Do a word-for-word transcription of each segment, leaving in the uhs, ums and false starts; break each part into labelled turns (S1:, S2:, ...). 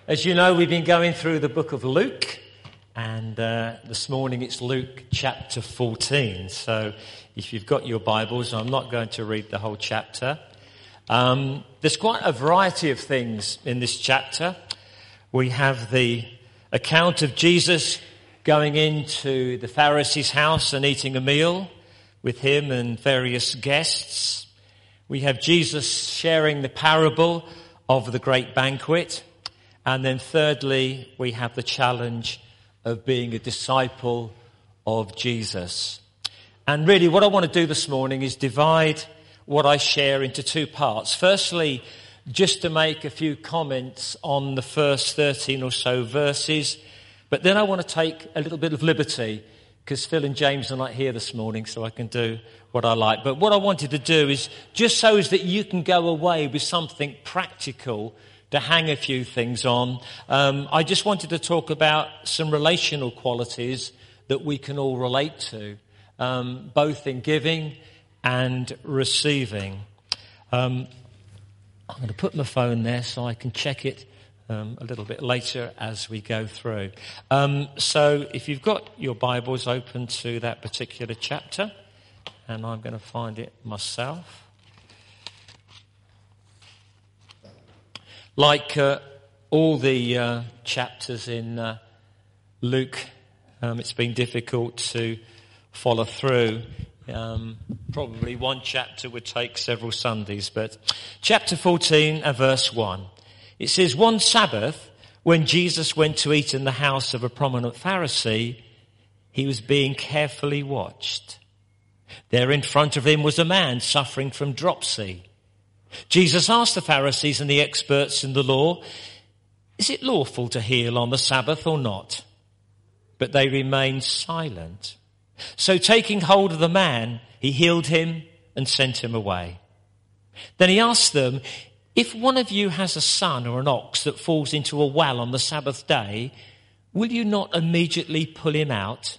S1: As you know, we've been going through the book of Luke, and uh, this morning it's Luke chapter fourteen. So if you've got your Bibles, I'm not going to read the whole chapter. Um, there's quite a variety of things in this chapter. We have the account of Jesus going into the Pharisee's house and eating a meal with him and various guests. We have Jesus sharing the parable of the great banquet. And then thirdly, we have the challenge of being a disciple of Jesus. And really what I want to do this morning is divide what I share into two parts. Firstly, just to make a few comments on the first thirteen or so verses. But then I want to take a little bit of liberty because Phil and James are not here this morning, so I can do what I like. But what I wanted to do is just so as that you can go away with something practical to hang a few things on. Um, I just wanted to talk about some relational qualities that we can all relate to, um, both in giving and receiving. Um, I'm going to put my phone there so I can check it um, a little bit later as we go through. Um, so if you've got your Bibles open to that particular chapter, and I'm going to find it myself. Like uh, all the uh, chapters in uh, Luke, um, it's been difficult to follow through. Um, probably one chapter would take several Sundays, but chapter fourteen and verse one. It says, one Sabbath, when Jesus went to eat in the house of a prominent Pharisee, he was being carefully watched. There in front of him was a man suffering from dropsy. Jesus asked the Pharisees and the experts in the law, is it lawful to heal on the Sabbath or not? But they remained silent. So taking hold of the man, he healed him and sent him away. Then he asked them, if one of you has a son or an ox that falls into a well on the Sabbath day, will you not immediately pull him out?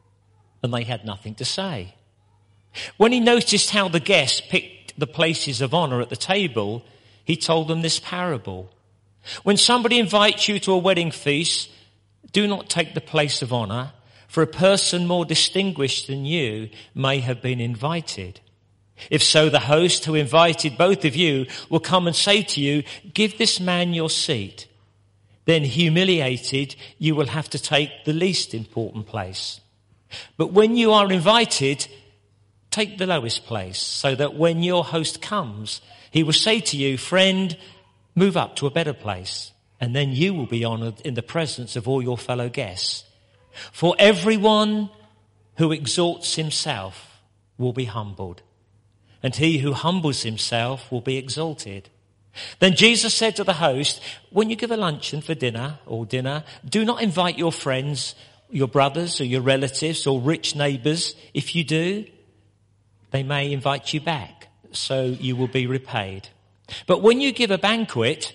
S1: And they had nothing to say. When he noticed how the guests picked the places of honor at the table, he told them this parable. When somebody invites you to a wedding feast, do not take the place of honor, for a person more distinguished than you may have been invited. If so, the host who invited both of you will come and say to you, give this man your seat. Then humiliated, you will have to take the least important place. But when you are invited, take the lowest place, so that when your host comes, he will say to you, friend, move up to a better place, and then you will be honored in the presence of all your fellow guests. For everyone who exalts himself will be humbled, and he who humbles himself will be exalted. Then Jesus said to the host, when you give a luncheon for dinner or dinner, do not invite your friends, your brothers or your relatives or rich neighbors. If you do, they may invite you back, so you will be repaid. But when you give a banquet,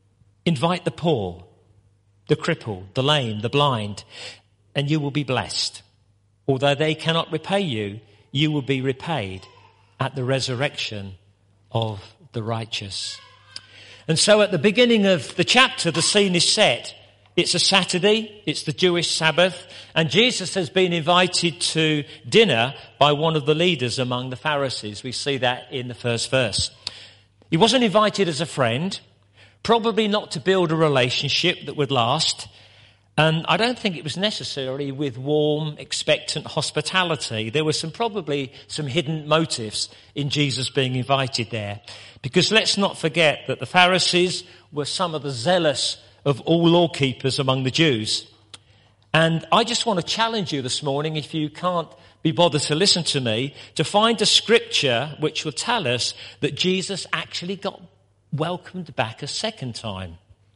S1: invite the poor, the crippled, the lame, the blind, and you will be blessed. Although they cannot repay you, you will be repaid at the resurrection of the righteous. And so at the beginning of the chapter, the scene is set. It's a Saturday, it's the Jewish Sabbath, and Jesus has been invited to dinner by one of the leaders among the Pharisees. We see that in the first verse. He wasn't invited as a friend, probably not to build a relationship that would last, and I don't think it was necessarily with warm, expectant hospitality. There were some probably some hidden motives in Jesus being invited there. Because let's not forget that the Pharisees were some of the zealous of all law-keepers among the Jews. And I just want to challenge you this morning, if you can't be bothered to listen to me, to find a scripture which will tell us that Jesus actually got welcomed back a second time.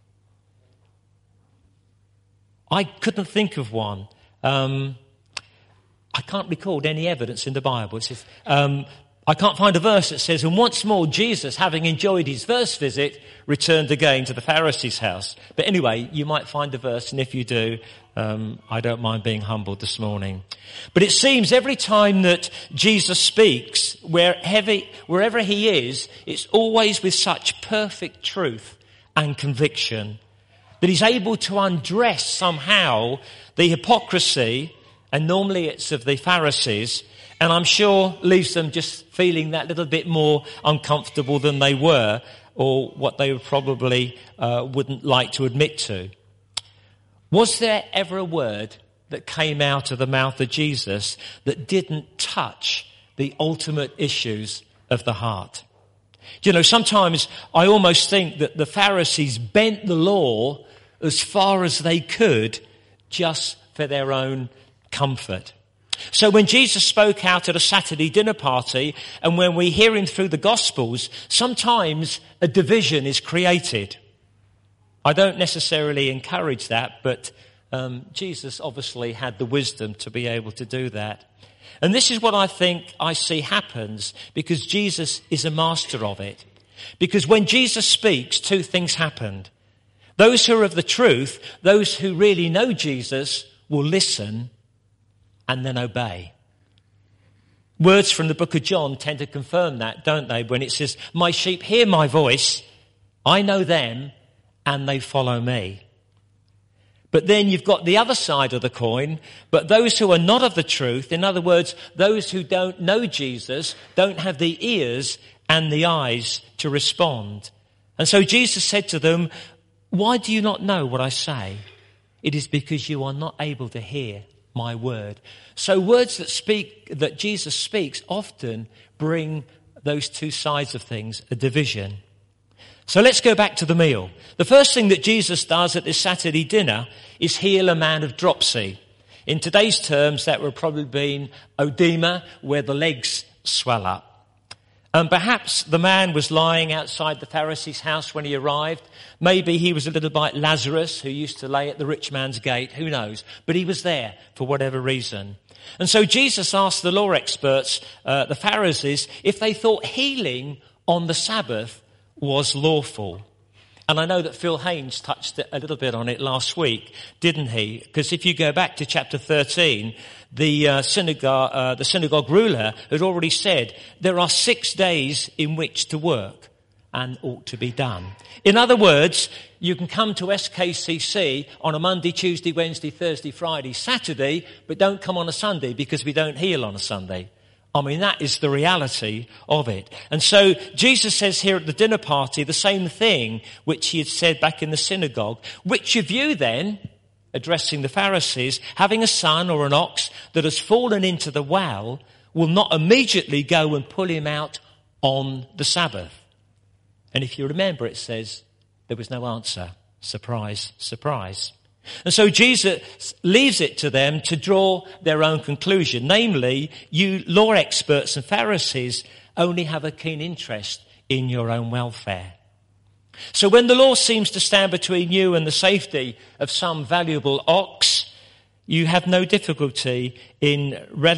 S1: I couldn't think of one. Um, I can't record any evidence in the Bible. It says, um, I can't find a verse that says, and once more Jesus, having enjoyed his first visit, returned again to the Pharisee's house. But anyway, you might find a verse, and if you do, um, I don't mind being humbled this morning. But it seems every time that Jesus speaks, wherever, wherever he is, it's always with such perfect truth and conviction. that he's able to undress somehow the hypocrisy, and normally it's of the Pharisees, and I'm sure leaves them just feeling that little bit more uncomfortable than they were, or what they probably uh, wouldn't like to admit to. Was there ever a word that came out of the mouth of Jesus that didn't touch the ultimate issues of the heart? You know, sometimes I almost think that the Pharisees bent the law as far as they could just for their own comfort. So when Jesus spoke out at a Saturday dinner party, and when we hear him through the Gospels, sometimes a division is created. I don't necessarily encourage that, but um, Jesus obviously had the wisdom to be able to do that. And this is what I think I see happens because Jesus is a master of it. Because when Jesus speaks, two things happened. Those who are of the truth, those who really know Jesus, will listen and then obey. Words from the book of John tend to confirm that, don't they? When it says, my sheep hear my voice, I know them, and they follow me. But then you've got the other side of the coin, but those who are not of the truth, in other words, those who don't know Jesus, don't have the ears and the eyes to respond. And so Jesus said to them, why do you not know what I say? It is because you are not able to hear my word. So words that speak, that Jesus speaks often bring those two sides of things, a division. So let's go back to the meal. The first thing that Jesus does at this Saturday dinner is heal a man of dropsy. In today's terms, that would probably be oedema, where the legs swell up. And perhaps the man was lying outside the Pharisee's house when he arrived. Maybe he was a little like Lazarus, who used to lay at the rich man's gate. Who knows? But he was there for whatever reason. And so Jesus asked the law experts, uh, the Pharisees, if they thought healing on the Sabbath was lawful. And I know that Phil Haynes touched a little bit on it last week, didn't he? Because if you go back to chapter thirteen, the uh, synagogue, uh, the synagogue ruler had already said there are six days in which to work and ought to be done. In other words, you can come to S K C C on a Monday, Tuesday, Wednesday, Thursday, Friday, Saturday, but don't come on a Sunday because we don't heal on a Sunday. I mean, that is the reality of it. And so Jesus says here at the dinner party the same thing which he had said back in the synagogue. Which of you then, addressing the Pharisees, having a son or an ox that has fallen into the well, will not immediately go and pull him out on the Sabbath? And if you remember, it says there was no answer. Surprise, surprise. And so Jesus leaves it to them to draw their own conclusion. Namely, you law experts and Pharisees only have a keen interest in your own welfare. So when the law seems to stand between you and the safety of some valuable ox, you have no difficulty in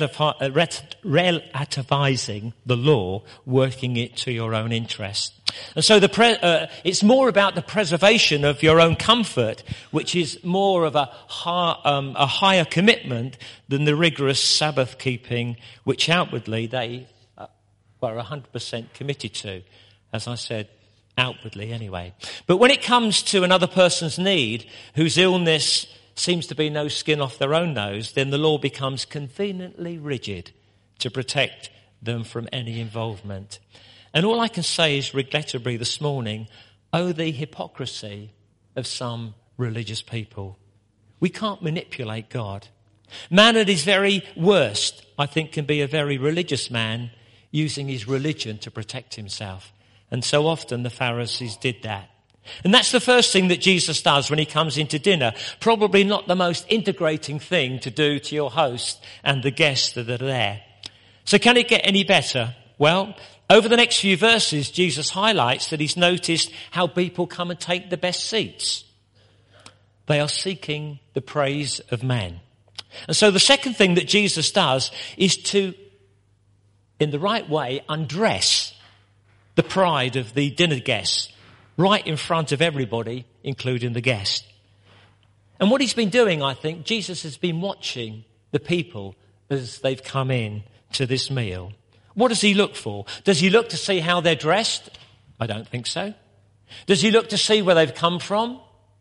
S1: relativizing the law, working it to your own interest. And so the pre- uh, it's more about the preservation of your own comfort, which is more of a, high, um, a higher commitment than the rigorous Sabbath keeping, which outwardly they uh, were one hundred percent committed to, as I said, outwardly anyway. But when it comes to another person's need, whose illness seems to be no skin off their own nose, then the law becomes conveniently rigid to protect them from any involvement. And all I can say is, regrettably this morning, oh, the hypocrisy of some religious people. We can't manipulate God. Man at his very worst, I think, can be a very religious man using his religion to protect himself. And so often the Pharisees did that. And that's the first thing that Jesus does when he comes into dinner. Probably not the most integrating thing to do to your host and the guests that are there. So can it get any better? Well, over the next few verses, Jesus highlights that he's noticed how people come and take the best seats. They are seeking the praise of man. And so the second thing that Jesus does is to, in the right way, undress the pride of the dinner guests right in front of everybody, including the guest. And what he's been doing, I think, Jesus has been watching the people as they've come in to this meal. What does he look for? Does he look to see how they're dressed? I don't think so. Does he look to see where they've come from?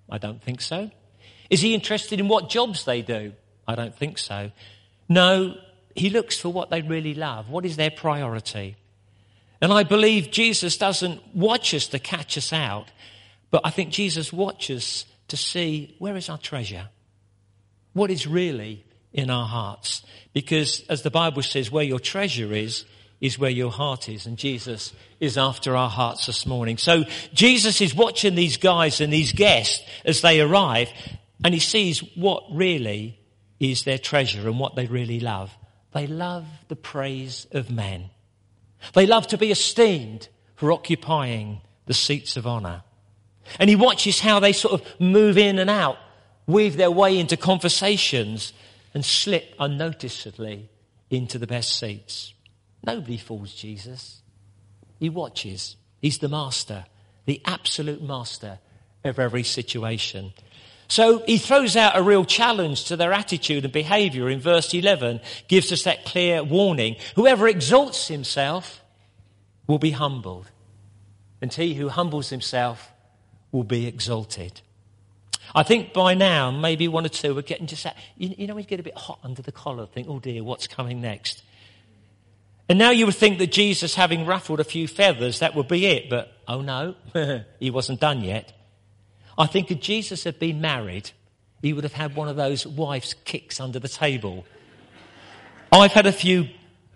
S1: I don't think so. Is he interested in what jobs they do? I don't think so. No, he looks for what they really love. What is their priority? And I believe Jesus doesn't watch us to catch us out, but I think Jesus watches to see, where is our treasure? What is really in our hearts? Because as the Bible says, where your treasure is, is where your heart is. And Jesus is after our hearts this morning. So Jesus is watching these guys and these guests as they arrive, and he sees what really is their treasure and what they really love. They love the praise of men. They love to be esteemed for occupying the seats of honour. And he watches how they sort of move in and out, weave their way into conversations and slip unnoticeably into the best seats. Nobody fools Jesus. He watches. He's the master, the absolute master of every situation. So he throws out a real challenge to their attitude and behaviour in verse eleven, gives us that clear warning. Whoever exalts himself will be humbled, and he who humbles himself will be exalted. I think by now, maybe one or two are getting just that, you, you know, when you get a bit hot under the collar, think, oh dear, what's coming next? And now you would think that Jesus, having ruffled a few feathers, that would be it. But, oh no, he wasn't done yet. I think if Jesus had been married, he would have had one of those wife's kicks under the table. I've had a few,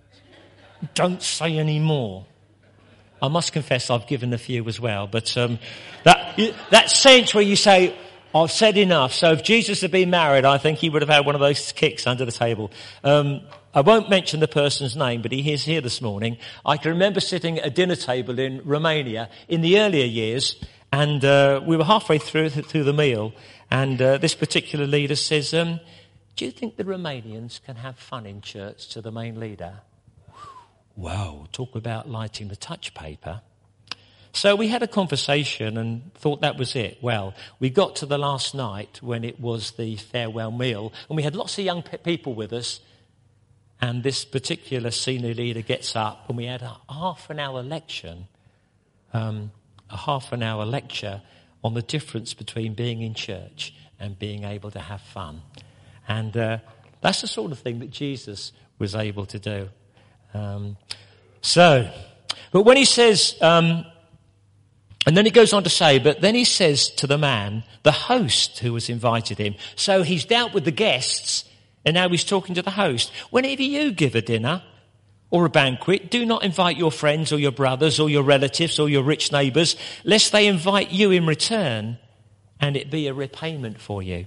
S1: don't say any more. I must confess I've given a few as well. But um, that that sense where you say, I've said enough. So if Jesus had been married, I think he would have had one of those kicks under the table. Um, I won't mention the person's name, but he is here this morning. I can remember sitting at a dinner table in Romania in the earlier years, and uh, we were halfway through through the meal, and uh, this particular leader says, um, do you think the Romanians can have fun in church, to the main leader? Wow, talk about lighting the touch paper. So we had a conversation and thought that was it. Well, we got to the last night when it was the farewell meal, and we had lots of young people with us, and this particular senior leader gets up, and we had a half an hour lecture, um, a half an hour lecture on the difference between being in church and being able to have fun. And uh, that's the sort of thing that Jesus was able to do. Um, so, but when he says, um, and then he goes on to say, but then he says to the man, the host who has invited him. So he's dealt with the guests, and now he's talking to the host. Whenever you give a dinner or a banquet, do not invite your friends or your brothers or your relatives or your rich neighbours, lest they invite you in return and it be a repayment for you.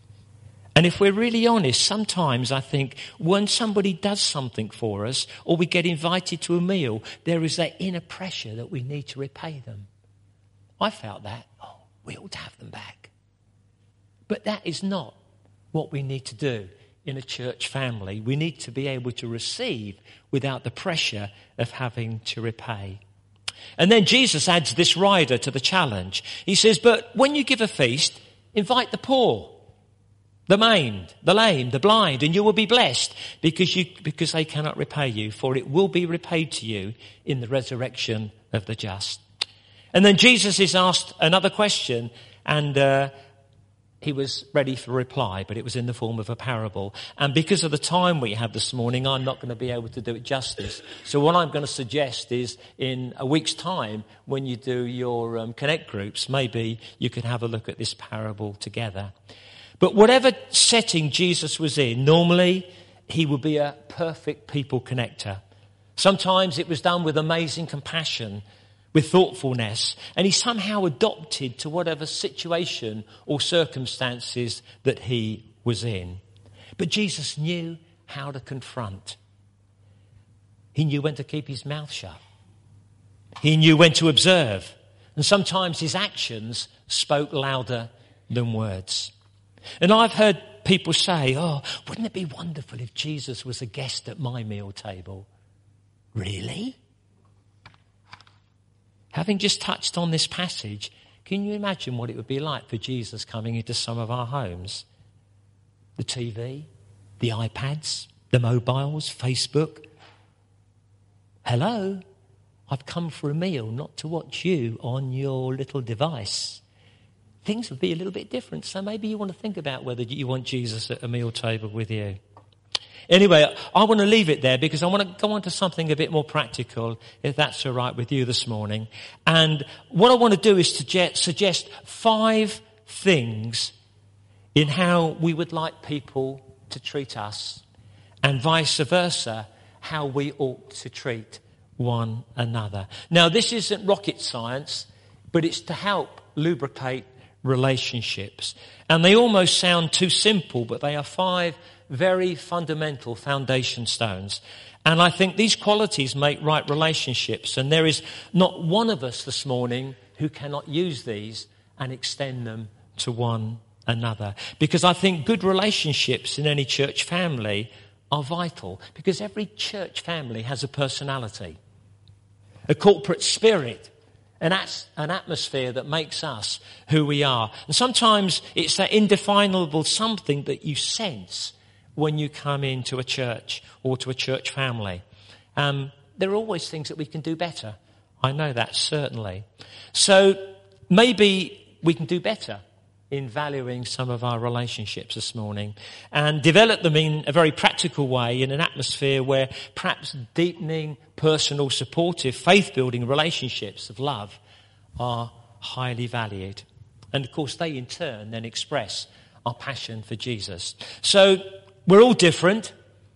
S1: And if we're really honest, sometimes I think when somebody does something for us or we get invited to a meal, there is that inner pressure that we need to repay them. I felt that. Oh, we ought to have them back. But that is not what we need to do in a church family. We need to be able to receive without the pressure of having to repay. And then Jesus adds this rider to the challenge. He says, but when you give a feast, invite the poor, the maimed, the lame, the blind, and you will be blessed because you because they cannot repay you, for it will be repaid to you in the resurrection of the just. And then Jesus is asked another question, and uh, he was ready for reply, but it was in the form of a parable. And because of the time we have this morning, I'm not going to be able to do it justice. So what I'm going to suggest is in a week's time, when you do your um, connect groups, maybe you could have a look at this parable together. But whatever setting Jesus was in, normally he would be a perfect people connector. Sometimes it was done with amazing compassion, with thoughtfulness, and he somehow adopted to whatever situation or circumstances that he was in. But Jesus knew how to confront. He knew when to keep his mouth shut. He knew when to observe. And sometimes his actions spoke louder than words. And I've heard people say, oh, wouldn't it be wonderful if Jesus was a guest at my meal table? Really? Having just touched on this passage, can you imagine what it would be like for Jesus coming into some of our homes? The T V, the iPads, the mobiles, Facebook. Hello, I've come for a meal, not to watch you on your little device. things would be a little bit different. So maybe you want to think about whether you want Jesus at a meal table with you. Anyway, I want to leave it there because I want to go on to something a bit more practical, if that's all right with you this morning. And what I want to do is to suggest five things in how we would like people to treat us, and vice versa, how we ought to treat one another. Now, this isn't rocket science, but it's to help lubricate relationships. And they almost sound too simple, but they are five very fundamental foundation stones. And I think these qualities make right relationships. And there is not one of us this morning who cannot use these and extend them to one another. Because I think good relationships in any church family are vital. Because every church family has a personality, a corporate spirit, and that's an atmosphere that makes us who we are. And sometimes it's that indefinable something that you sense when you come into a church or to a church family. Um, there are always things that we can do better. I know that, certainly. So maybe we can do better in valuing some of our relationships this morning and develop them in a very practical way in an atmosphere where perhaps deepening, personal, supportive, faith-building relationships of love are highly valued. And of course, they in turn then express our passion for Jesus. So we're all different,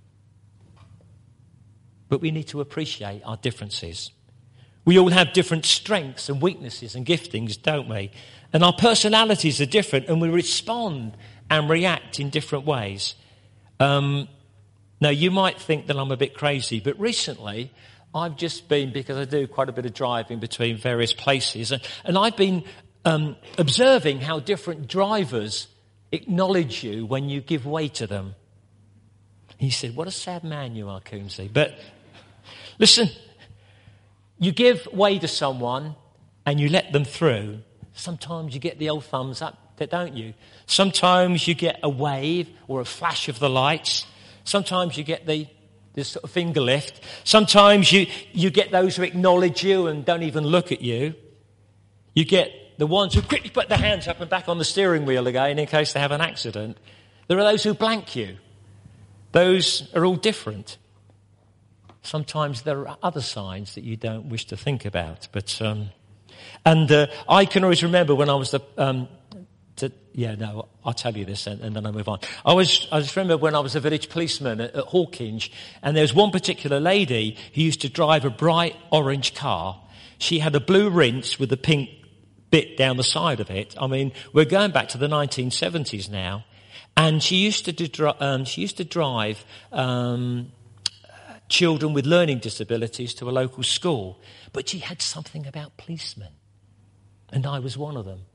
S1: but we need to appreciate our differences. We all have different strengths and weaknesses and giftings, don't we? And our personalities are different, and we respond and react in different ways. Um, now, you might think that I'm a bit crazy, but recently I've just been, because I do quite a bit of driving between various places, and, and I've been um, observing how different drivers acknowledge you when you give way to them. He said, what a sad man you are, Coomsey. But listen, you give way to someone and you let them through. Sometimes you get the old thumbs up, don't you? Sometimes you get a wave or a flash of the lights. Sometimes you get the this sort of finger lift. Sometimes you, you get those who acknowledge you and don't even look at you. You get the ones who quickly put their hands up and back on the steering wheel again in case they have an accident. There are those who blank you. Those are all different. Sometimes there are other signs that you don't wish to think about. But um, and uh, I can always remember when I was the um, to, yeah no I'll tell you this and, and then I'll move on. I was I just remember when I was a village policeman at, at Hawkinge, and there was one particular lady who used to drive a bright orange car. She had a blue rinse with a pink bit down the side of it. I mean, we're going back to the nineteen seventies now. And she used to do, um, she used to drive um, children with learning disabilities to a local school. But she had something about policemen. And I was one of them.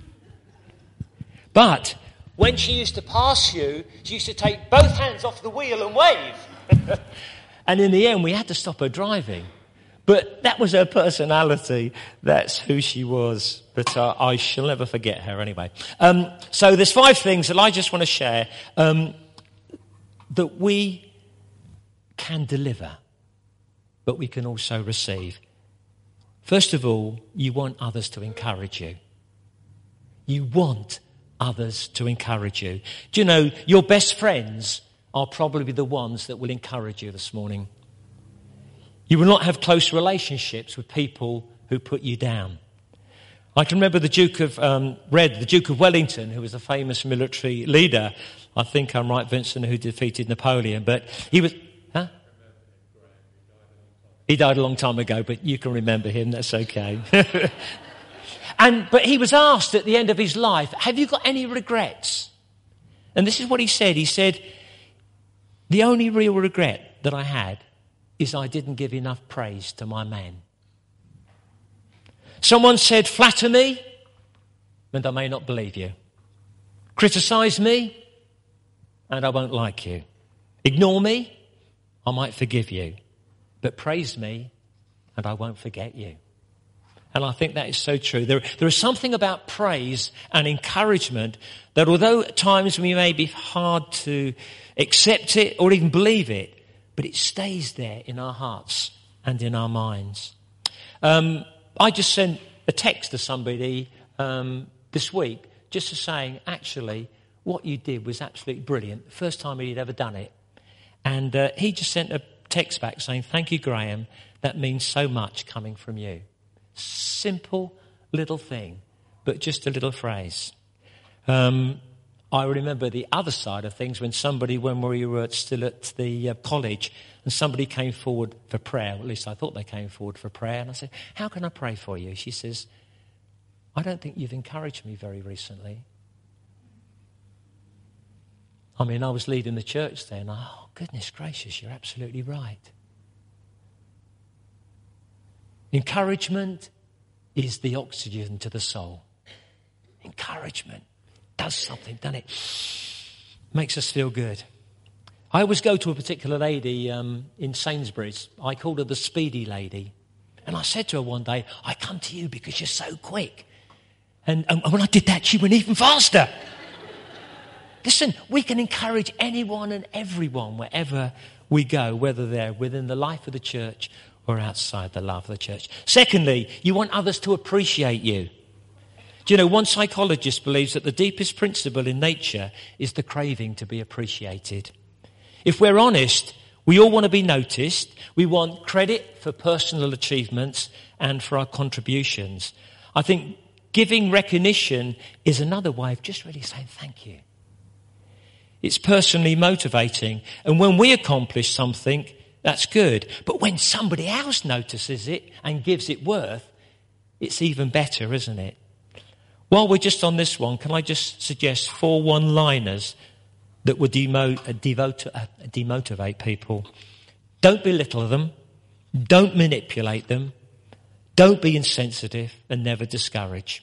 S1: But when she used to pass you, she used to take both hands off the wheel and wave. And in the end, we had to stop her driving. But that was her personality. That's who she was. But uh, I shall never forget her anyway. Um, so there's five things that I just want to share um, that we can deliver, but we can also receive. First of all, you want others to encourage you. You want others to encourage you. Do you know, your best friends are probably the ones that will encourage you this morning. You will not have close relationships with people who put you down. I can remember the Duke of um, Red, the Duke of Wellington, who was a famous military leader. I think I'm right, Vincent, who defeated Napoleon. But he was... Huh? He died a long time ago, but you can remember him. That's okay. and But he was asked at the end of his life, have you got any regrets? And this is what he said. He said, the only real regret that I had is I didn't give enough praise to my man. Someone said, flatter me, and I may not believe you. Criticise me, and I won't like you. Ignore me, I might forgive you. But praise me, and I won't forget you. And I think that is so true. There, there is something about praise and encouragement that although at times we may be hard to accept it or even believe it, but it stays there in our hearts and in our minds. Um, I just sent a text to somebody um, this week just to saying, actually, what you did was absolutely brilliant. The first time he'd ever done it. And uh, he just sent a text back saying, thank you, Graham. That means so much coming from you. Simple little thing, but just a little phrase. Um, I remember the other side of things when somebody, when we were still at the uh, college, and somebody came forward for prayer. At least I thought they came forward for prayer. And I said, how can I pray for you? She says, I don't think you've encouraged me very recently. I mean, I was leading the church then. Oh, goodness gracious, you're absolutely right. Encouragement is the oxygen to the soul. Encouragement does something, doesn't it? Makes us feel good. I always go to a particular lady um, in Sainsbury's. I called her the Speedy Lady. And I said to her one day, I come to you because you're so quick. And, and when I did that, she went even faster. Listen, we can encourage anyone and everyone wherever we go, whether they're within the life of the church or outside the life of the church. Secondly, you want others to appreciate you. Do you know, one psychologist believes that the deepest principle in nature is the craving to be appreciated. If we're honest, we all want to be noticed. We want credit for personal achievements and for our contributions. I think giving recognition is another way of just really saying thank you. It's personally motivating. And when we accomplish something, that's good. But when somebody else notices it and gives it worth, it's even better, isn't it? While we're just on this one, can I just suggest four one-liners that would demo, uh, devote, uh, demotivate people? Don't belittle them. Don't manipulate them. Don't be insensitive and never discourage.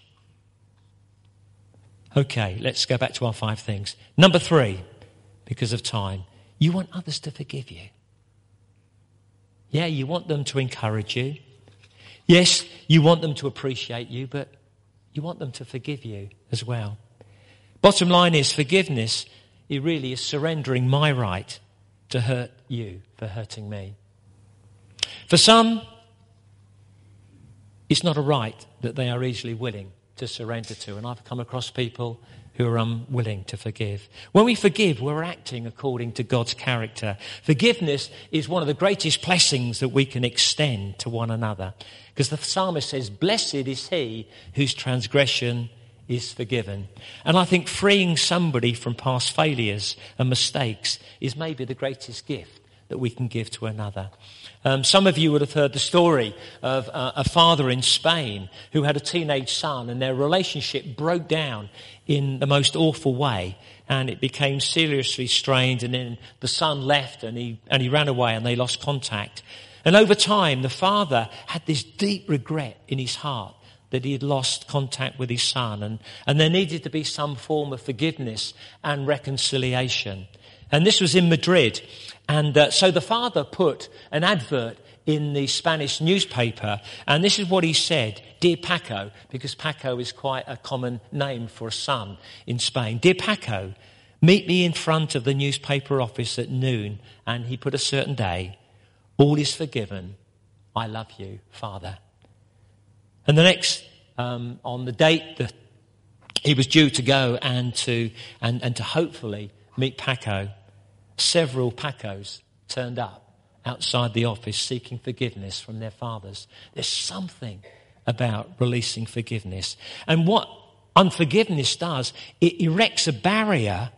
S1: Okay, let's go back to our five things. Number three, because of time, you want others to forgive you. Yeah, you want them to encourage you. Yes, you want them to appreciate you, but you want them to forgive you as well. Bottom line is forgiveness, it really is surrendering my right to hurt you for hurting me. For some, it's not a right that they are easily willing to surrender to. And I've come across people who are unwilling to forgive. When we forgive, we're acting according to God's character. Forgiveness is one of the greatest blessings that we can extend to one another. Because the psalmist says, blessed is he whose transgression is forgiven. And I think freeing somebody from past failures and mistakes is maybe the greatest gift that we can give to another. Um, some of you would have heard the story of uh, a father in Spain who had a teenage son, and their relationship broke down in the most awful way, and it became seriously strained, and then the son left and he and he ran away and they lost contact. And over time, the father had this deep regret in his heart that he had lost contact with his son, and, and there needed to be some form of forgiveness and reconciliation. And this was in Madrid. And uh, so the father put an advert in the Spanish newspaper, and this is what he said. Dear Paco, because Paco is quite a common name for a son in Spain. Dear Paco, meet me in front of the newspaper office at noon. And he put a certain day. All is forgiven. I love you, Father. And the next, um, on the date that he was due to go and to and, and to hopefully meet Paco, several Pacos turned up outside the office seeking forgiveness from their fathers. There's something about releasing forgiveness. And what unforgiveness does, it erects a barrier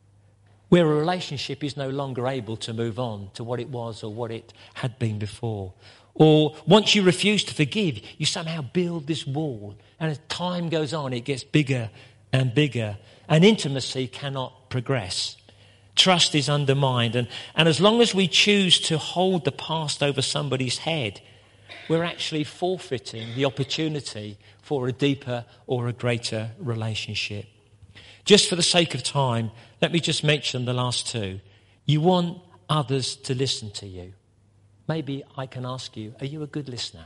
S1: where a relationship is no longer able to move on to what it was or what it had been before. Or once you refuse to forgive, you somehow build this wall. And as time goes on, it gets bigger and bigger. And intimacy cannot progress. Trust is undermined. And, and as long as we choose to hold the past over somebody's head, we're actually forfeiting the opportunity for a deeper or a greater relationship. Just for the sake of time, let me just mention the last two. You want others to listen to you. Maybe I can ask you, are you a good listener?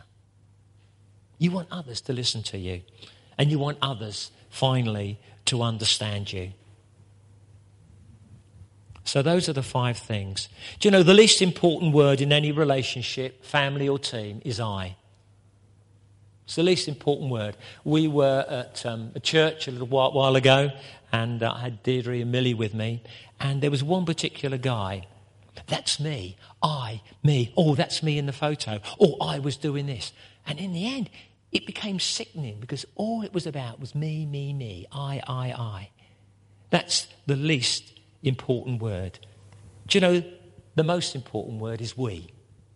S1: You want others to listen to you. And you want others, finally, to understand you. So those are the five things. Do you know, the least important word in any relationship, family or team, is I. It's the least important word. We were at um, a church a little while, while ago, and uh, I had Deirdre and Millie with me, and there was one particular guy. That's me. I, me. Oh, that's me in the photo. Oh, I was doing this. And in the end, it became sickening because all it was about was me, me, me. I, I, I. That's the least important word. Do you know, the most important word is we.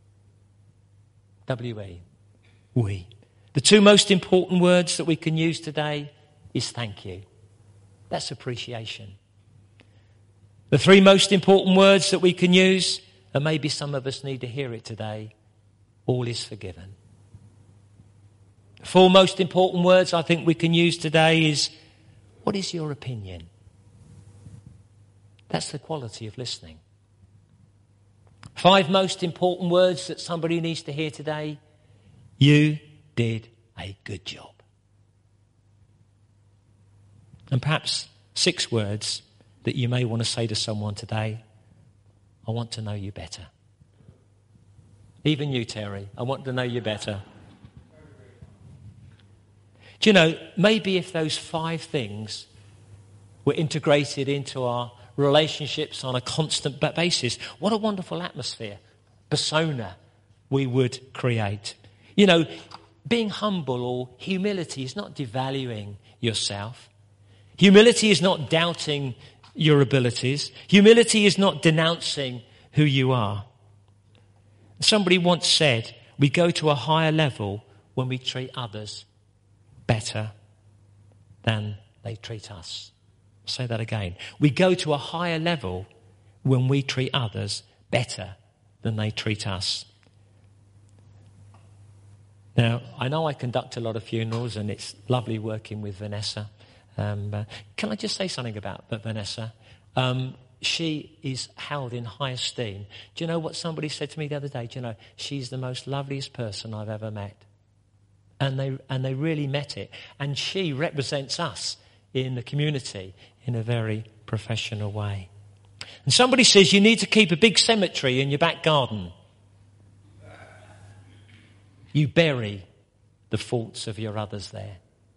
S1: W E. We. The two most important words that we can use today is thank you. That's appreciation. The three most important words that we can use, and maybe some of us need to hear it today, all is forgiven. The four most important words I think we can use today is, what is your opinion? That's the quality of listening. Five most important words that somebody needs to hear today, you did a good job. And perhaps six words that you may want to say to someone today, I want to know you better. Even you, Terry, I want to know you better. Do you know, maybe if those five things were integrated into our relationships on a constant basis, what a wonderful atmosphere, persona we would create. You know, being humble or humility is not devaluing yourself. Humility is not doubting your abilities. Humility is not denouncing who you are. Somebody once said, we go to a higher level when we treat others better than they treat us. I'll say that again. We go to a higher level when we treat others better than they treat us. Now, I know I conduct a lot of funerals and it's lovely working with Vanessa. Um, uh, can I just say something about Vanessa? Um, she is held in high esteem. Do you know what somebody said to me the other day? Do you know, she's the most loveliest person I've ever met. And they and they really met it. And she represents us in the community in a very professional way. And somebody says you need to keep a big cemetery in your back garden. You bury the faults of your others there.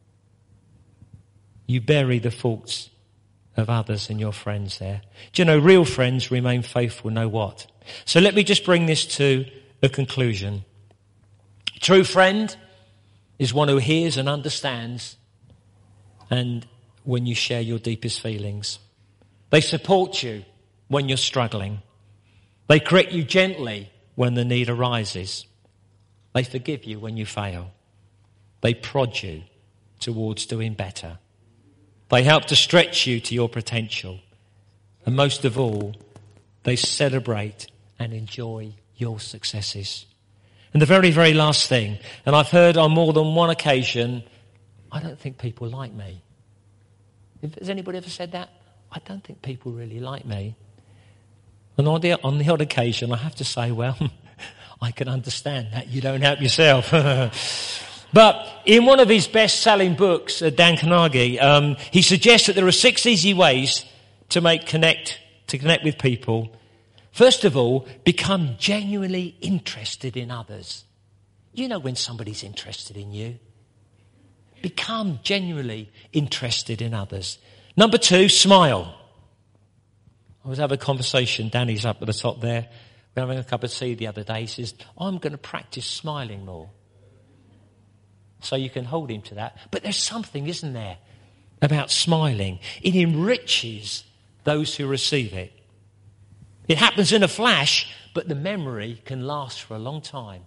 S1: You bury the faults of others and your friends there. Do you know, real friends remain faithful, know what? So let me just bring this to a conclusion. True friend is one who hears and understands, and when you share your deepest feelings. They support you when you're struggling. They correct you gently when the need arises. They forgive you when you fail. They prod you towards doing better. They help to stretch you to your potential. And most of all, they celebrate and enjoy your successes. And the very, very last thing, and I've heard on more than one occasion, I don't think people like me. Has anybody ever said that? I don't think people really like me. And on the, on the odd occasion, I have to say, well, I can understand that. You don't help yourself. But in one of his best-selling books, uh, Dan Carnegie, um, he suggests that there are six easy ways to make connect, to connect with people. First of all, become genuinely interested in others. You know when somebody's interested in you. Become genuinely interested in others. Number two, smile. I was having a conversation, Danny's up at the top there. We were having a cup of tea the other day. He says, I'm going to practice smiling more. So you can hold him to that. But there's something, isn't there, about smiling. It enriches those who receive it. It happens in a flash, but the memory can last for a long time.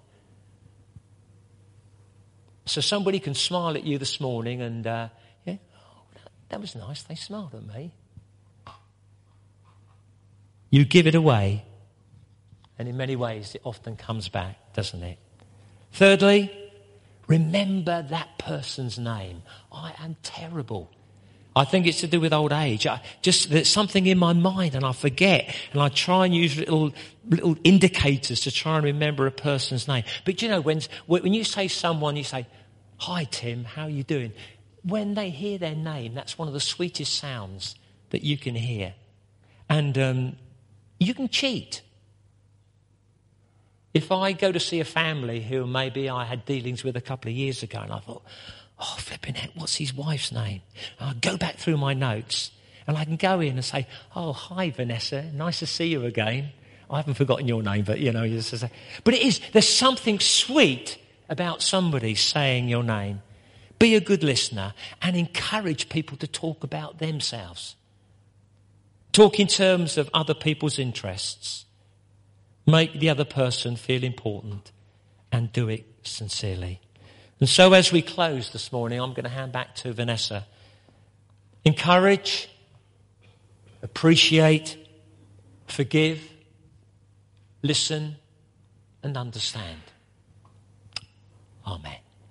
S1: So somebody can smile at you this morning and, uh, yeah, oh, that, that was nice. They smiled at me. You give it away, and in many ways it often comes back, doesn't it? Thirdly, remember that person's name. I am terrible. I think it's to do with old age. I just, there's something in my mind and I forget, and I try and use little, little indicators to try and remember a person's name. But you know, when, when you say someone, you say, hi Tim, how are you doing? When they hear their name, that's one of the sweetest sounds that you can hear. And um, you can cheat. If I go to see a family who maybe I had dealings with a couple of years ago and I thought, oh, flipping heck, what's his wife's name? And I go back through my notes and I can go in and say, oh, hi, Vanessa, nice to see you again. I haven't forgotten your name, but, you know, you just say. But it is, there's something sweet about somebody saying your name. Be a good listener and encourage people to talk about themselves. Talk in terms of other people's interests. Make the other person feel important and do it sincerely. And so as we close this morning, I'm going to hand back to Vanessa. Encourage, appreciate, forgive, listen and understand. Amen.